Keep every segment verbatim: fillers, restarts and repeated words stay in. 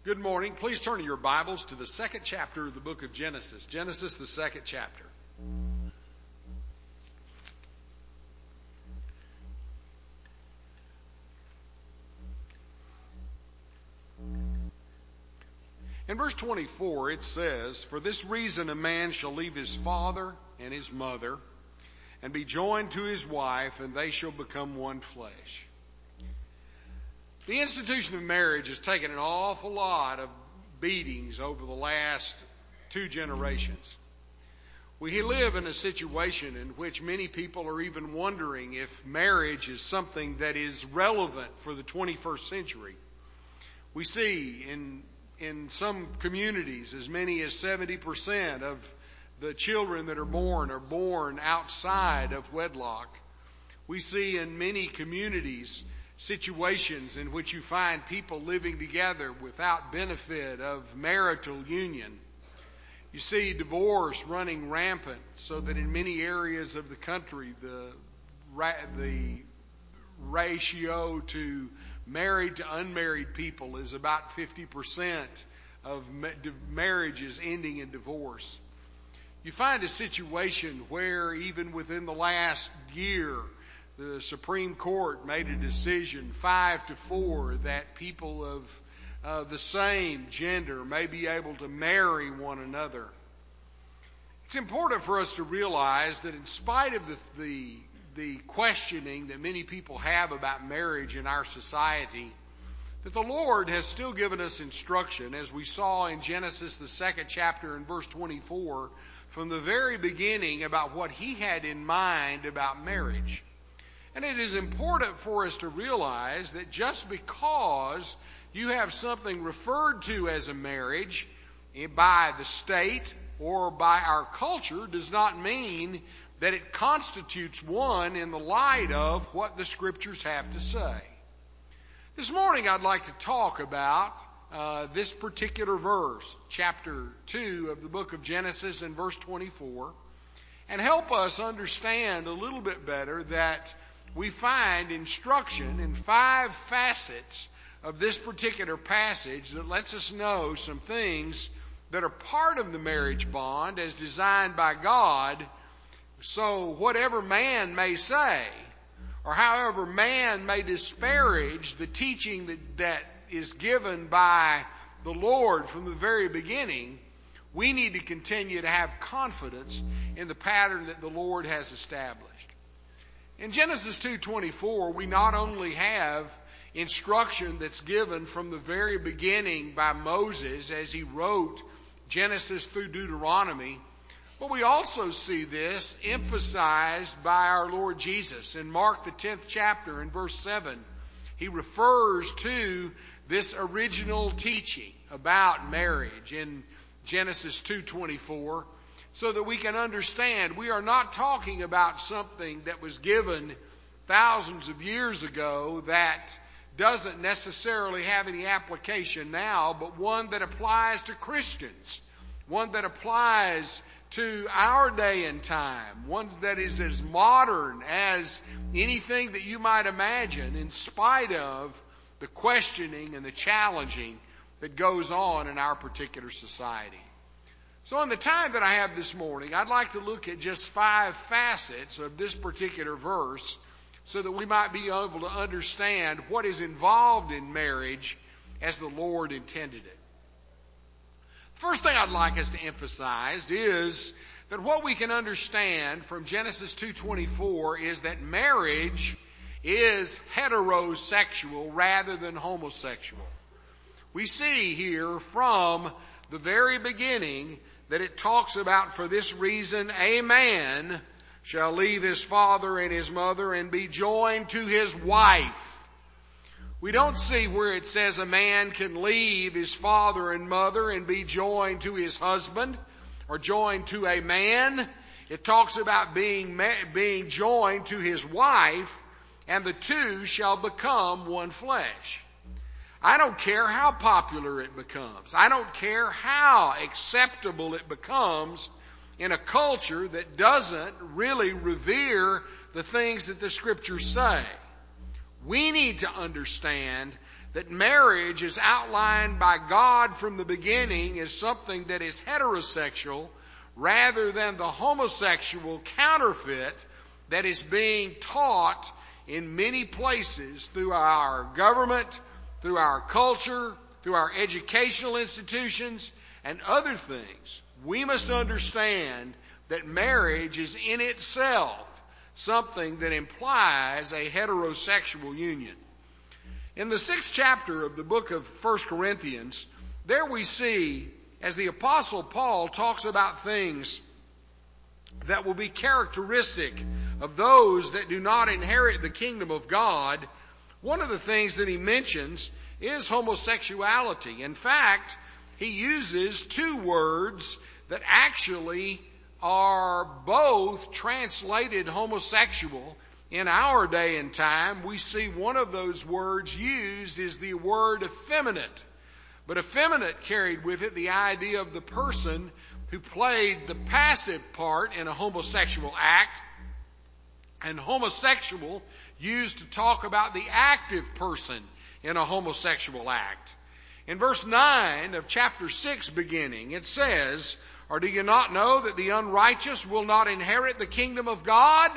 Good morning. Please turn your Bibles to the second chapter of the book of Genesis. Genesis, the second chapter. In verse twenty-four it says, "For this reason a man shall leave his father and his mother and be joined to his wife, and they shall become one flesh." The institution of marriage has taken an awful lot of beatings over the last two generations. We live in a situation in which many people are even wondering if marriage is something that is relevant for the twenty-first century. We see in in some communities as many as seventy percent of the children that are born are born outside of wedlock. We see in many communities situations in which you find people living together without benefit of marital union. You see divorce running rampant, so that in many areas of the country the the ratio to married to unmarried people is about fifty percent of marriages ending in divorce. You find a situation where even within the last year, the Supreme Court made a decision, five to four, that people of uh, the same gender may be able to marry one another. It's important for us to realize that in spite of the, the, the questioning that many people have about marriage in our society, that the Lord has still given us instruction, as we saw in Genesis, the second chapter and verse twenty-four, from the very beginning about what He had in mind about marriage. And it is important for us to realize that just because you have something referred to as a marriage by the state or by our culture does not mean that it constitutes one in the light of what the Scriptures have to say. This morning I'd like to talk about uh, this particular verse, chapter two of the book of Genesis and verse twenty-four, and help us understand a little bit better that we find instruction in five facets of this particular passage that lets us know some things that are part of the marriage bond as designed by God. So whatever man may say, or however man may disparage the teaching that, that is given by the Lord from the very beginning, we need to continue to have confidence in the pattern that the Lord has established. In Genesis two twenty-four, we not only have instruction that's given from the very beginning by Moses as he wrote Genesis through Deuteronomy, but we also see this emphasized by our Lord Jesus. In Mark the tenth chapter in verse seven, He refers to this original teaching about marriage in Genesis two twenty-four. So that we can understand, we are not talking about something that was given thousands of years ago that doesn't necessarily have any application now, but one that applies to Christians, one that applies to our day and time, one that is as modern as anything that you might imagine, in spite of the questioning and the challenging that goes on in our particular society. So in the time that I have this morning, I'd like to look at just five facets of this particular verse so that we might be able to understand what is involved in marriage as the Lord intended it. First thing I'd like us to emphasize is that what we can understand from Genesis two twenty-four is that marriage is heterosexual rather than homosexual. We see here from the very beginning that it talks about, for this reason, a man shall leave his father and his mother and be joined to his wife. We don't see where it says a man can leave his father and mother and be joined to his husband or joined to a man. It talks about being, being joined to his wife, and the two shall become one flesh. I don't care how popular it becomes. I don't care how acceptable it becomes in a culture that doesn't really revere the things that the Scriptures say. We need to understand that marriage is outlined by God from the beginning as something that is heterosexual rather than the homosexual counterfeit that is being taught in many places through our government, through our culture, through our educational institutions, and other things. We must understand that marriage is in itself something that implies a heterosexual union. In the sixth chapter of the book of First Corinthians, there we see, as the Apostle Paul talks about things that will be characteristic of those that do not inherit the kingdom of God, one of the things that he mentions is homosexuality. In fact, he uses two words that actually are both translated homosexual. In our day and time, we see one of those words used is the word effeminate. But effeminate carried with it the idea of the person who played the passive part in a homosexual act, and homosexual used to talk about the active person in a homosexual act. In verse nine of chapter six beginning, it says, "Or do you not know that the unrighteous will not inherit the kingdom of God?"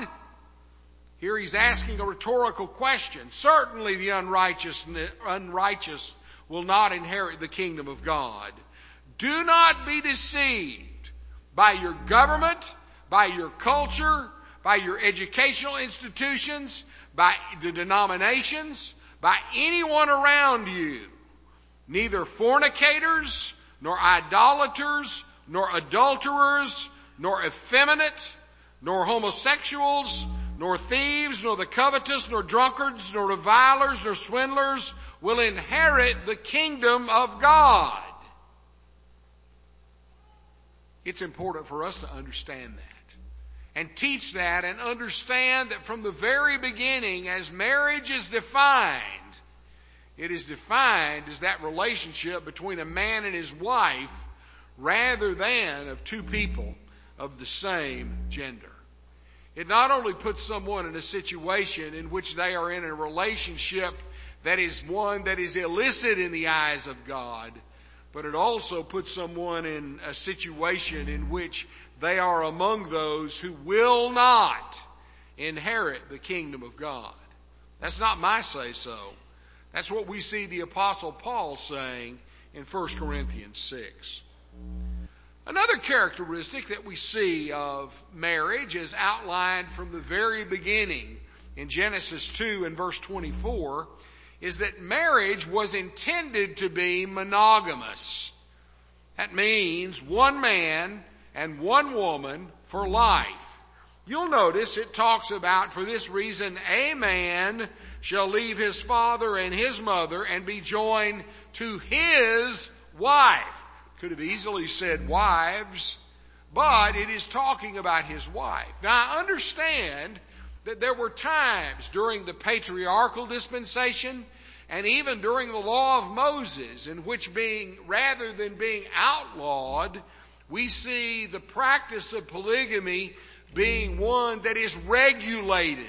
Here he's asking a rhetorical question. Certainly the unrighteous, unrighteous will not inherit the kingdom of God. Do not be deceived by your government, by your culture, by your educational institutions, by the denominations, by anyone around you. Neither fornicators, nor idolaters, nor adulterers, nor effeminate, nor homosexuals, nor thieves, nor the covetous, nor drunkards, nor revilers, nor swindlers will inherit the kingdom of God. It's important for us to understand that and teach that and understand that from the very beginning, as marriage is defined, it is defined as that relationship between a man and his wife rather than of two people of the same gender. It not only puts someone in a situation in which they are in a relationship that is one that is illicit in the eyes of God, but it also puts someone in a situation in which they are among those who will not inherit the kingdom of God. That's not my say-so. That's what we see the Apostle Paul saying in First Corinthians six. Another characteristic that we see of marriage is outlined from the very beginning in Genesis two and verse twenty-four is that marriage was intended to be monogamous. That means one man and one woman for life. You'll notice it talks about, for this reason, a man shall leave his father and his mother and be joined to his wife. Could have easily said wives, but it is talking about his wife. Now I understand that there were times during the patriarchal dispensation and even during the law of Moses in which being, rather than being outlawed, we see the practice of polygamy being one that is regulated.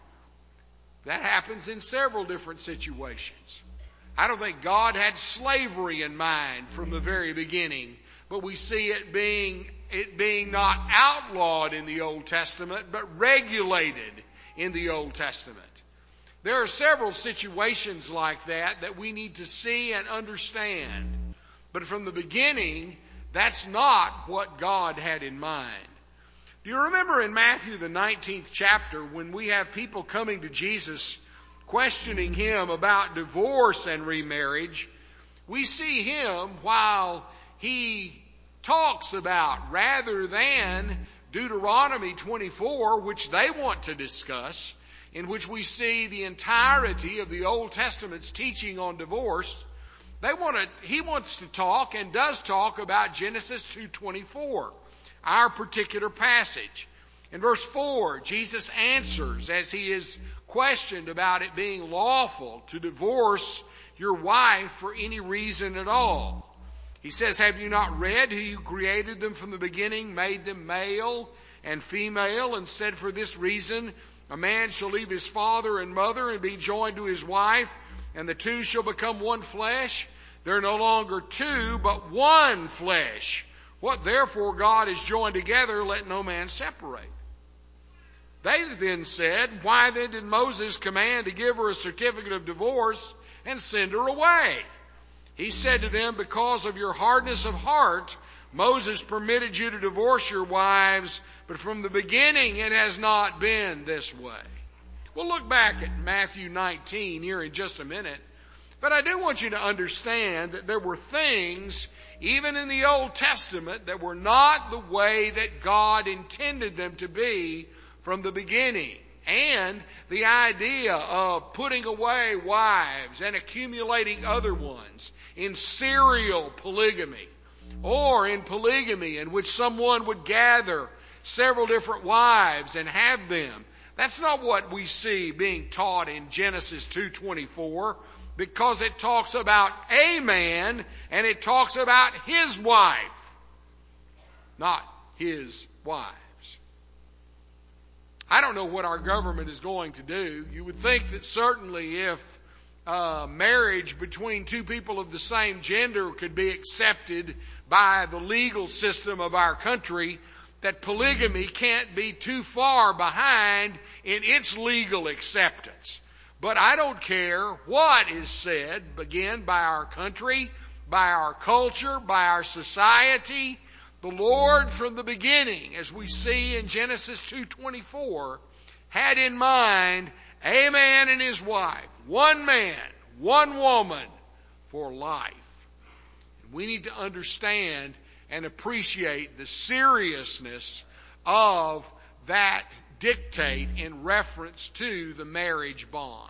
That happens in several different situations. I don't think God had slavery in mind from the very beginning, but we see it being, it being not outlawed in the Old Testament, but regulated in the Old Testament. There are several situations like that that we need to see and understand. But from the beginning, that's not what God had in mind. Do you remember in Matthew the nineteenth chapter when we have people coming to Jesus questioning him about divorce and remarriage? We see him while he talks about, rather than Deuteronomy twenty-four, which they want to discuss, in which we see the entirety of the Old Testament's teaching on divorce, they want to, he wants to talk and does talk about Genesis two twenty-four, our particular passage. In verse four, Jesus answers as he is questioned about it being lawful to divorce your wife for any reason at all. He says, have you not read who created them from the beginning, made them male and female, and said, for this reason a man shall leave his father and mother and be joined to his wife, and the two shall become one flesh. They're no longer two, but one flesh. What therefore God has joined together, let no man separate. They then said, why then did Moses command to give her a certificate of divorce and send her away? He said to them, because of your hardness of heart, Moses permitted you to divorce your wives, but from the beginning it has not been this way. We'll look back at Matthew nineteen here in just a minute. But I do want you to understand that there were things, even in the Old Testament, that were not the way that God intended them to be from the beginning. And the idea of putting away wives and accumulating other ones in serial polygamy, or in polygamy in which someone would gather several different wives and have them. That's not what we see being taught in Genesis two twenty-four, because it talks about a man and it talks about his wife, not his wives. I don't know what our government is going to do. You would think that certainly if uh, marriage between two people of the same gender could be accepted by the legal system of our country, that polygamy can't be too far behind in its legal acceptance. But I don't care what is said, again, by our country, by our culture, by our society. The Lord from the beginning, as we see in Genesis two twenty-four, had in mind a man and his wife, one man, one woman for life. And we need to understand and appreciate the seriousness of that dictate in reference to the marriage bond.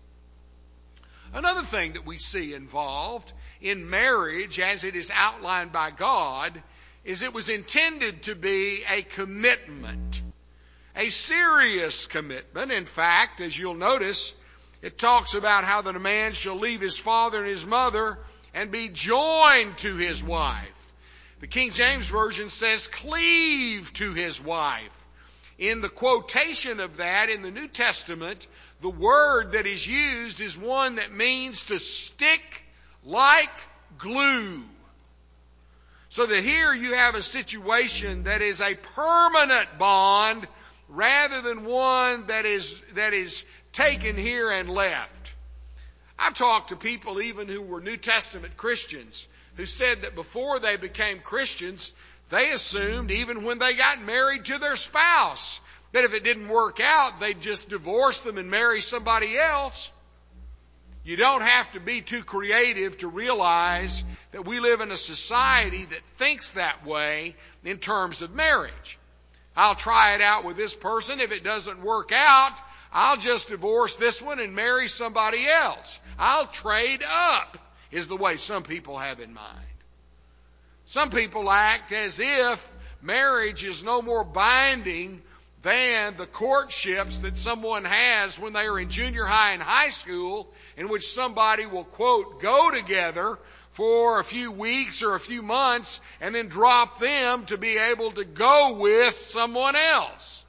Another thing that we see involved in marriage as it is outlined by God is it was intended to be a commitment, a serious commitment. In fact, as you'll notice, it talks about how that a man shall leave his father and his mother and be joined to his wife. The King James Version says cleave to his wife. In the quotation of that in the New Testament, the word that is used is one that means to stick like glue. So that here you have a situation that is a permanent bond rather than one that is, that is taken here and left. I've talked to people even who were New Testament Christians who said that before they became Christians, they assumed even when they got married to their spouse that if it didn't work out, they'd just divorce them and marry somebody else. You don't have to be too creative to realize that we live in a society that thinks that way in terms of marriage. I'll try it out with this person. If it doesn't work out, I'll just divorce this one and marry somebody else. I'll trade up, is the way some people have in mind. Some people act as if marriage is no more binding than the courtships that someone has when they are in junior high and high school, in which somebody will, quote, go together for a few weeks or a few months and then drop them to be able to go with someone else.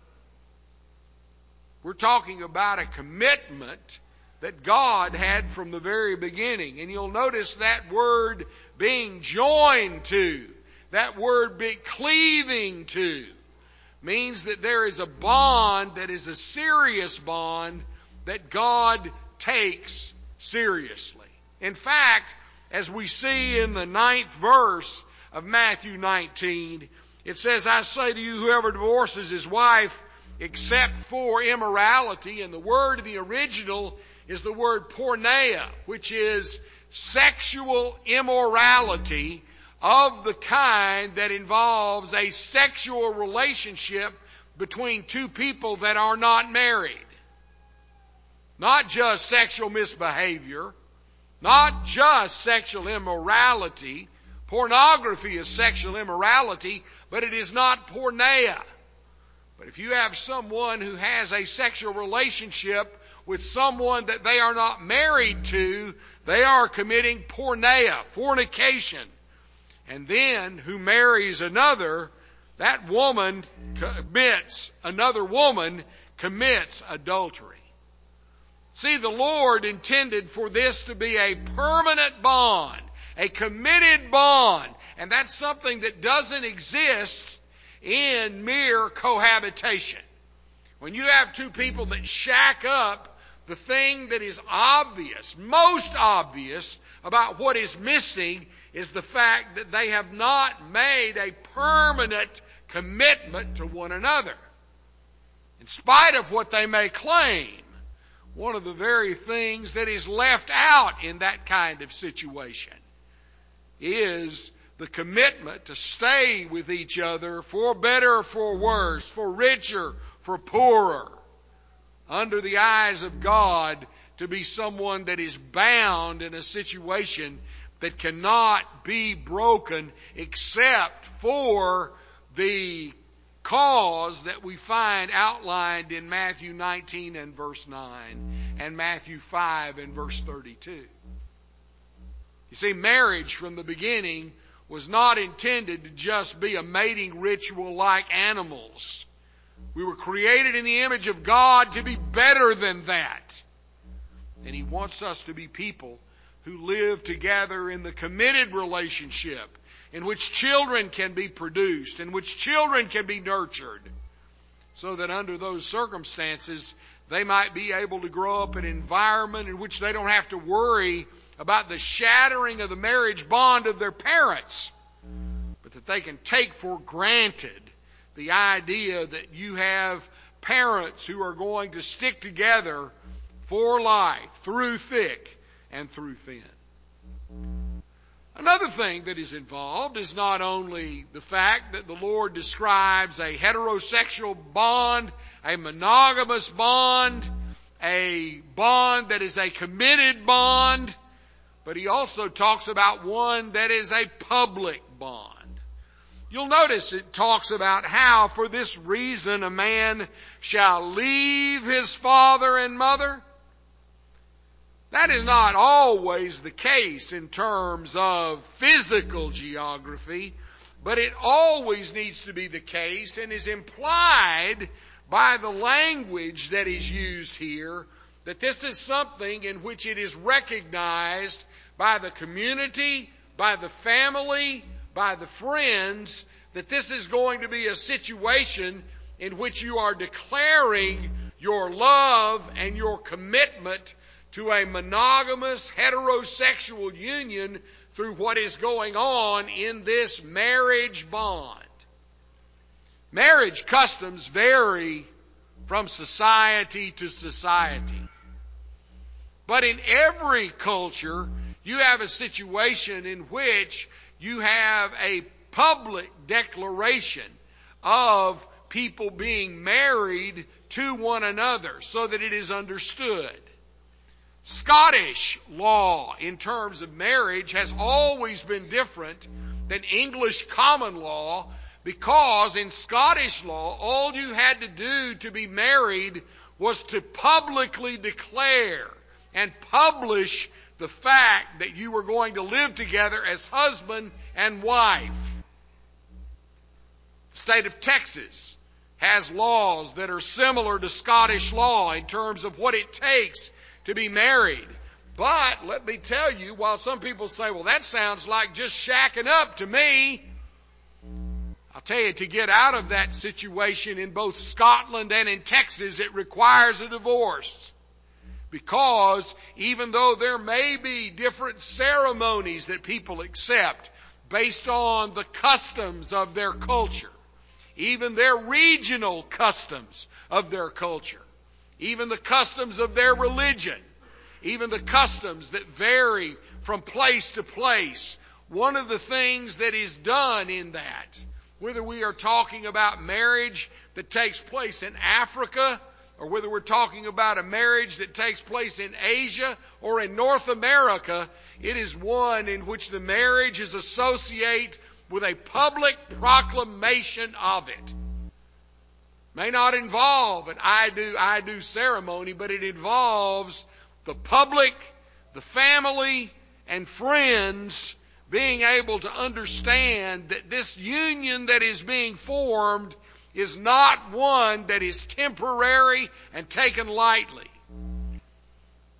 We're talking about a commitment that God had from the very beginning. And you'll notice that word being joined to, that word being cleaving to, means that there is a bond that is a serious bond that God takes seriously. In fact, as we see in the ninth verse of Matthew nineteen, it says, I say to you, whoever divorces his wife except for immorality, and the word of the original is the word porneia, which is sexual immorality of the kind that involves a sexual relationship between two people that are not married. Not just sexual misbehavior, not just sexual immorality. Pornography is sexual immorality, but it is not porneia. But if you have someone who has a sexual relationship with someone that they are not married to, they are committing porneia, fornication. And then who marries another, that woman commits, another woman commits adultery. See, the Lord intended for this to be a permanent bond, a committed bond, and that's something that doesn't exist in mere cohabitation. When you have two people that shack up, the thing that is obvious, most obvious about what is missing is the fact that they have not made a permanent commitment to one another. In spite of what they may claim, one of the very things that is left out in that kind of situation is the commitment to stay with each other for better or for worse, for richer, for poorer, under the eyes of God, to be someone that is bound in a situation that cannot be broken except for the cause that we find outlined in Matthew nineteen and verse nine and Matthew five and verse thirty-two. You see, marriage from the beginning was not intended to just be a mating ritual like animals. We were created in the image of God to be better than that. And He wants us to be people who live together in the committed relationship in which children can be produced, in which children can be nurtured, so that under those circumstances they might be able to grow up in an environment in which they don't have to worry about the shattering of the marriage bond of their parents, but that they can take for granted the idea that you have parents who are going to stick together for life, through thick and through thin. Another thing that is involved is not only the fact that the Lord describes a heterosexual bond, a monogamous bond, a bond that is a committed bond, but He also talks about one that is a public bond. You'll notice it talks about how, for this reason, a man shall leave his father and mother. That is not always the case in terms of physical geography, but it always needs to be the case and is implied by the language that is used here, that this is something in which it is recognized by the community, by the family, by the friends, that this is going to be a situation in which you are declaring your love and your commitment to a monogamous heterosexual union through what is going on in this marriage bond. Marriage customs vary from society to society. But in every culture, you have a situation in which you have a public declaration of people being married to one another so that it is understood. Scottish law in terms of marriage has always been different than English common law, because in Scottish law, all you had to do to be married was to publicly declare and publish the fact that you were going to live together as husband and wife. The state of Texas has laws that are similar to Scottish law in terms of what it takes to be married. But let me tell you, while some people say, well, that sounds like just shacking up to me, I'll tell you, to get out of that situation in both Scotland and in Texas, it requires a divorce. Because even though there may be different ceremonies that people accept based on the customs of their culture, even their regional customs of their culture, even the customs of their religion, even the customs that vary from place to place, one of the things that is done in that, whether we are talking about marriage that takes place in Africa, or whether we're talking about a marriage that takes place in Asia or in North America, it is one in which the marriage is associated with a public proclamation of it. May not involve an I do, I do ceremony, but it involves the public, the family, and friends being able to understand that this union that is being formed is not one that is temporary and taken lightly.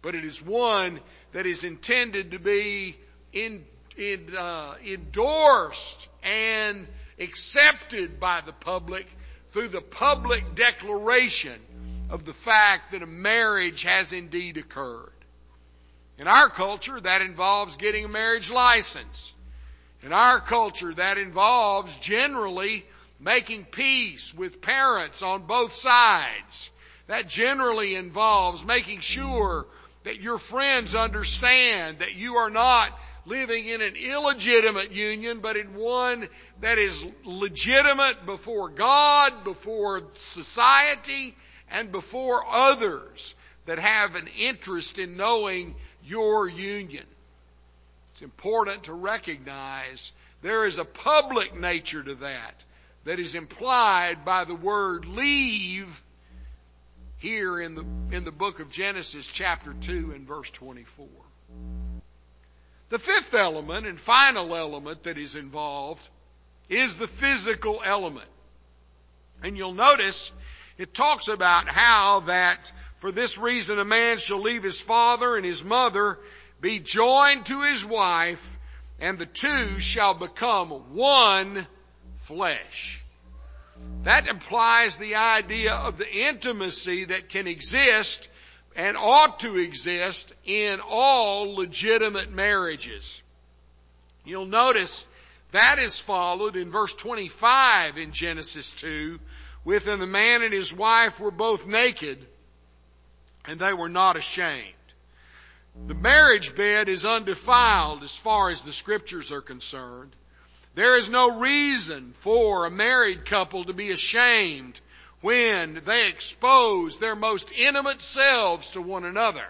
but it is one that is intended to be in, in, uh, endorsed and accepted by the public through the public declaration of the fact that a marriage has indeed occurred. In our culture, that involves getting a marriage license. In our culture, that involves generally making peace with parents on both sides. That generally involves making sure that your friends understand that you are not living in an illegitimate union, but in one that is legitimate before God, before society, and before others that have an interest in knowing your union. It's important to recognize there is a public nature to that that is implied by the word leave here in the, in the book of Genesis chapter two and verse twenty-four. The fifth element and final element that is involved is the physical element. And you'll notice it talks about how that for this reason a man shall leave his father and his mother, be joined to his wife, and the two shall become one flesh. That implies the idea of the intimacy that can exist and ought to exist in all legitimate marriages. You'll notice that is followed in verse twenty-five in Genesis two, with and the man and his wife were both naked, and they were not ashamed. The marriage bed is undefiled as far as the Scriptures are concerned. There is no reason for a married couple to be ashamed when they expose their most intimate selves to one another.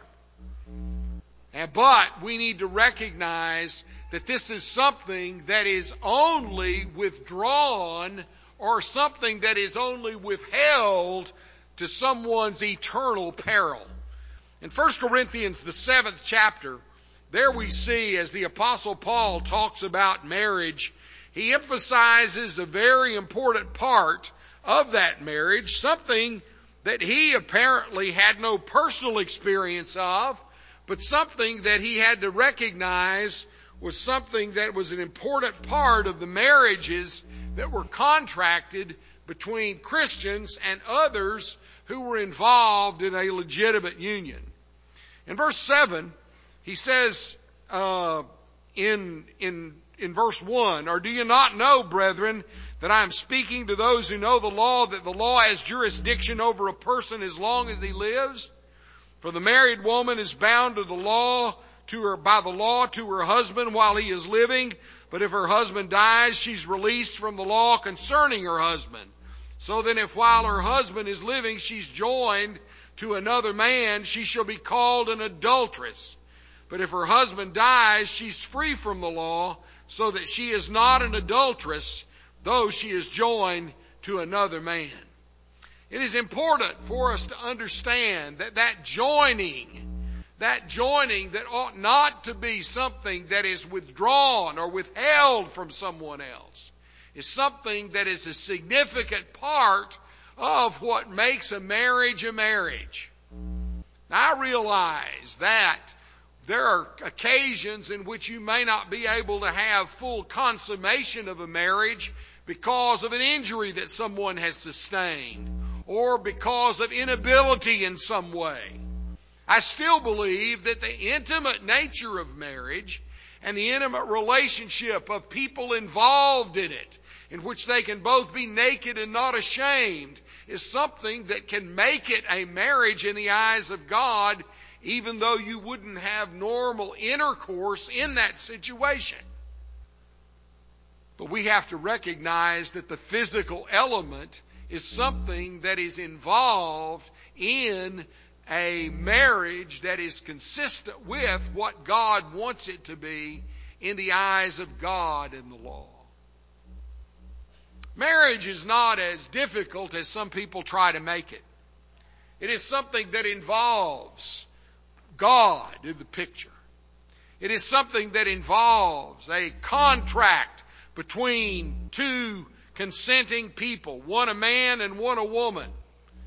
But we need to recognize that this is something that is only withdrawn or something that is only withheld to someone's eternal peril. In First Corinthians, the seventh chapter, there we see as the Apostle Paul talks about marriage, he emphasizes a very important part of that marriage, something that he apparently had no personal experience of, but something that he had to recognize was something that was an important part of the marriages that were contracted between Christians and others who were involved in a legitimate union. In verse seven, he says uh, in in in verse one, or do you not know, brethren, that I am speaking to those who know the law, that the law has jurisdiction over a person as long as he lives? For the married woman is bound to the law, to her by the law to her husband while he is living, but if her husband dies, she's released from the law concerning her husband. So then if while her husband is living she's joined to another man, she shall be called an adulteress. But if her husband dies, she's free from the law, so that she is not an adulteress, though she is joined to another man. It is important for us to understand that that joining, that joining that ought not to be something that is withdrawn or withheld from someone else, is something that is a significant part of what makes a marriage a marriage. Now, I realize that there are occasions in which you may not be able to have full consummation of a marriage because of an injury that someone has sustained or because of inability in some way. I still believe that the intimate nature of marriage and the intimate relationship of people involved in it, in which they can both be naked and not ashamed, is something that can make it a marriage in the eyes of God, even though you wouldn't have normal intercourse in that situation. But we have to recognize that the physical element is something that is involved in a marriage that is consistent with what God wants it to be in the eyes of God and the law. Marriage is not as difficult as some people try to make it. It is something that involves God in the picture. It is something that involves a contract between two consenting people, one a man and one a woman.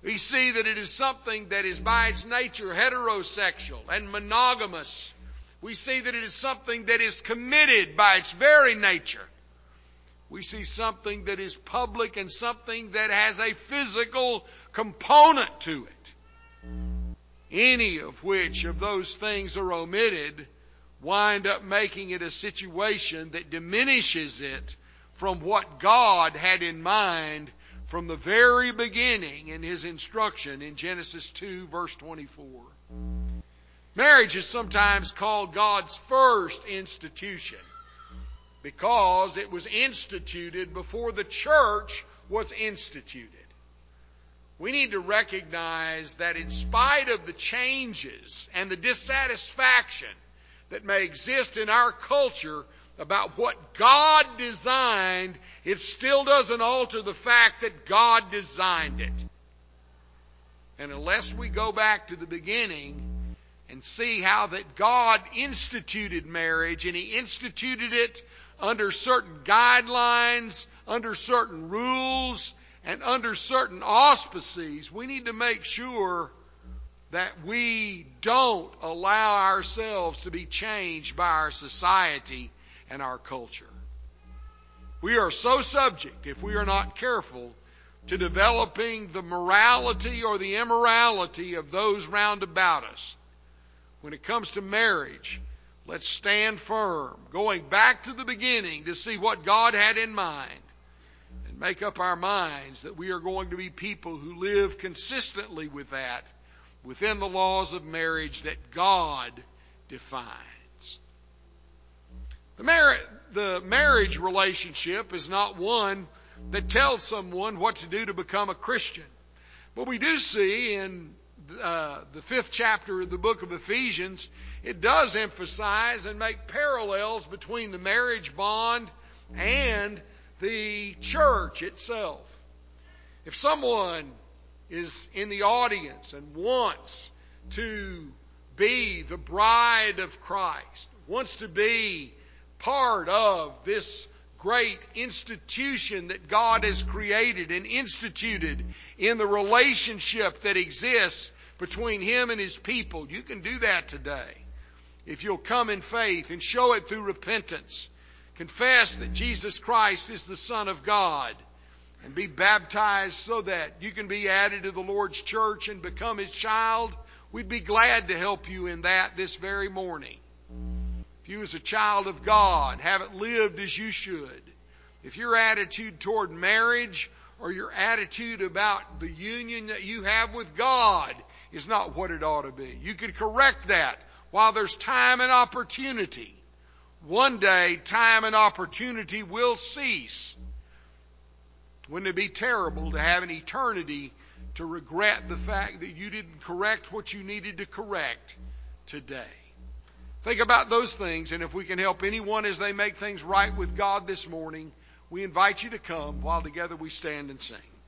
We see that it is something that is by its nature heterosexual and monogamous. We see that it is something that is committed by its very nature. We see something that is public and something that has a physical component to it. Any of which of those things are omitted wind up making it a situation that diminishes it from what God had in mind from the very beginning in His instruction in Genesis two verse twenty-four. Marriage is sometimes called God's first institution because it was instituted before the church was instituted. We need to recognize that in spite of the changes and the dissatisfaction that may exist in our culture about what God designed, it still doesn't alter the fact that God designed it. And unless we go back to the beginning and see how that God instituted marriage, and He instituted it under certain guidelines, under certain rules, and under certain auspices, we need to make sure that we don't allow ourselves to be changed by our society and our culture. We are so subject, if we are not careful, to developing the morality or the immorality of those round about us. When it comes to marriage, let's stand firm, going back to the beginning to see what God had in mind, and make up our minds that we are going to be people who live consistently with that, within the laws of marriage that God defines. The, mar- the marriage relationship is not one that tells someone what to do to become a Christian. But we do see in uh, the fifth chapter of the book of Ephesians, it does emphasize and make parallels between the marriage bond and the church itself. If someone is in the audience and wants to be the bride of Christ, wants to be part of this great institution that God has created and instituted in the relationship that exists between Him and His people, you can do that today. If you'll come in faith and show it through repentance, confess that Jesus Christ is the Son of God, and be baptized so that you can be added to the Lord's church and become His child, we'd be glad to help you in that this very morning. If you as a child of God haven't lived as you should, if your attitude toward marriage or your attitude about the union that you have with God is not what it ought to be, you can correct that while there's time and opportunity. One day, time and opportunity will cease. Wouldn't it be terrible to have an eternity to regret the fact that you didn't correct what you needed to correct today? Think about those things, and if we can help anyone as they make things right with God this morning, we invite you to come while together we stand and sing.